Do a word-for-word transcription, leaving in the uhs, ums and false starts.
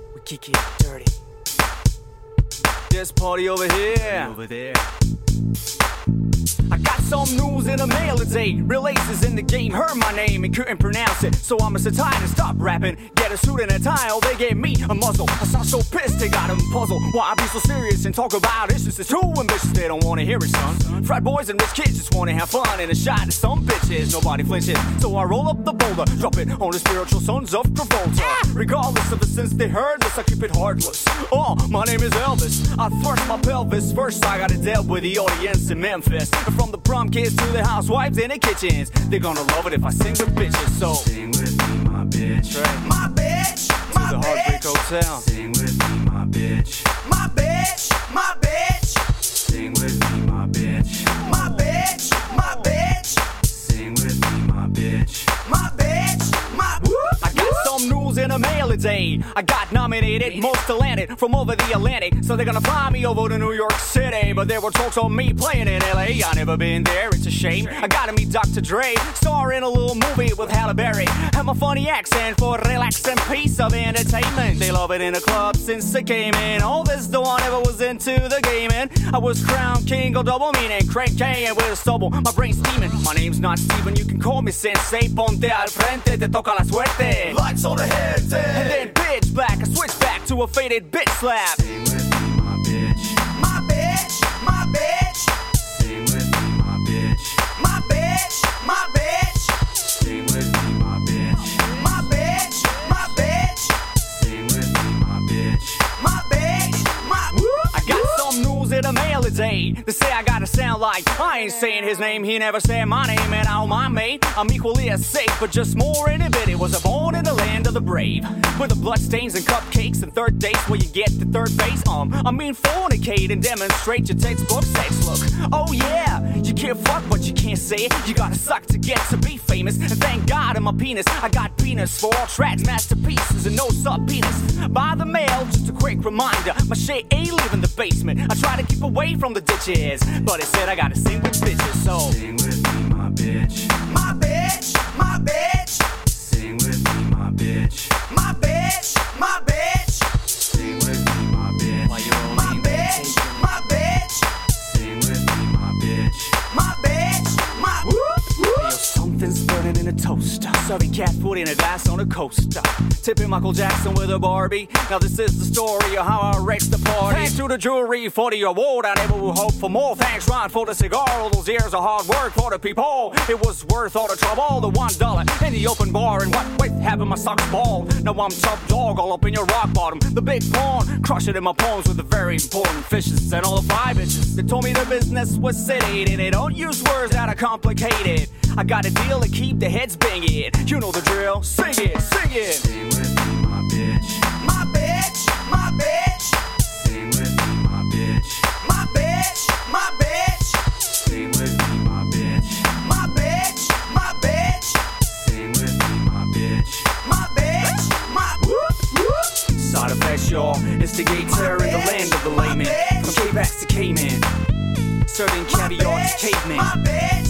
we kick it dirty. This party over here, over there. I got some news in the mail today. Real aces in the game heard my name and couldn't pronounce it, so I'm so tired to stop rapping. Get a suit and a tie, oh they gave me a muzzle. I sound so pissed they got them puzzled. Why I be so serious and talk about issues? It's too ambitious, they don't wanna hear it, son. Frat boys and rich kids just wanna have fun and a shot at some bitches. Nobody flinches, so I roll up the boulder, drop it on the spiritual sons of Travolta. Regardless of the sense they heard this, I keep it heartless. Oh, my name is Elvis. I thrust my pelvis. First I gotta deal with the audience in Memphis. From the prom kids to the housewives in the kitchens, they're gonna love it if I sing with bitches. So sing with me, my bitch. Right. My bitch, my to the Heartbreak bitch. Hotel. Sing with me, my bitch. My bitch, my bitch. Sing with me, my bitch. My bitch, my bitch. Sing with me, my bitch. My bitch, my I got some news in the mail today. I got nominated most talented from over the Atlantic, so they're gonna fly me over to New York City. But there were talks on me playing in L A. I never been there, it's a shame. I gotta meet Doctor Dre, star in a little movie with Halle Berry. Have my funny accent for relaxing piece of entertainment. They love it in the club since it came in. All this though I never was into the gaming. I was crown king of double meaning, crank K and with a stubble. My brain's steaming. My name's not Steven, you can call me Sensei. Ponte al frente, te toca la suerte. lights on the head, And then bitch black, I switch back to a faded bitch slap. Sing with me, my bitch. My bitch, my bitch. Sing with me, my bitch. My bitch, my bitch. Sing with me, my bitch. My bitch, my bitch. Sing with me, my bitch. My bitch, my I got some news in the mail today. They say I gotta sound like I ain't saying his name, he never said my name, and I don't mind me. I'm equally as safe, but just more inhibited. Was I born in the land of the brave, with the bloodstains and cupcakes and third dates where you get the third base. Um, I mean fornicate and demonstrate your textbook sex look. Oh yeah, you can't fuck but you can't say it. You gotta suck to get to be famous. And thank God in my penis, I got penis for all tracks, masterpieces and no sub penis. By the mail, just a quick reminder, my shit ain't leaving the basement. I try to keep away from the ditches, but it said I gotta sing with bitches. So Sing with me, my bitch. My bitch, my bitch. Sing with me, my bitch. My bitch, my bitch. Sing with me, my bitch. while you're all My in bitch, my bitch. Sing with me, my bitch. My bitch, my Yo, something's burning in a toaster, serving cat food in a glass on a coaster, tipping Michael Jackson with a Barbie. Now this is the story of how I wrecked the party. Thanks to the jury for the award, I never would hope for more. Thanks Ron for the cigar, all those years of hard work for the people. It was worth all the trouble, the one dollar in the open bar, and what with having my socks bald. Now I'm top dog all up in your rock bottom, the big pawn, crush it in my palms with the very important fishes and all the five bitches. They told me the business was city, and they don't use words that are complicated. I got a deal to keep the heads banging. You know the drill. Sing it, sing it. Sing with me, my bitch. My bitch, my bitch. Sing with me, my bitch. My bitch, my bitch. Sing with me, my bitch. My bitch, my bitch. Sing with me, my bitch. My bitch, my Side effects, y'all. Instigate terror in the land of the layman. From K-Bax to Cayman. Serving caviar to cavemen. My bitch.